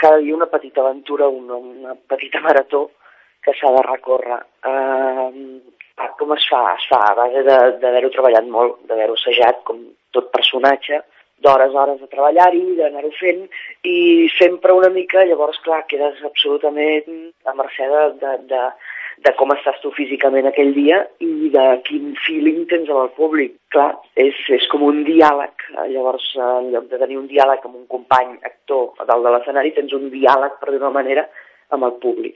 cada dia una petita aventura, una petita marató que s'ha de recórrer. Com es fa? Es fa a base d'haver-ho treballat molt, d'haver-ho assajat com tot personatge, d'hores de treballar-hi, d'anar-ho fent, i sempre una mica, llavors, clar, quedes absolutament a mercè de com estàs tu físicament aquell dia i de quin feeling tens amb el públic. Clar, és com un diàleg. Llavors, en lloc de tenir un diàleg amb un company actor a dalt de l'escenari, tens un diàleg, per dir-ho d'una manera, amb el públic.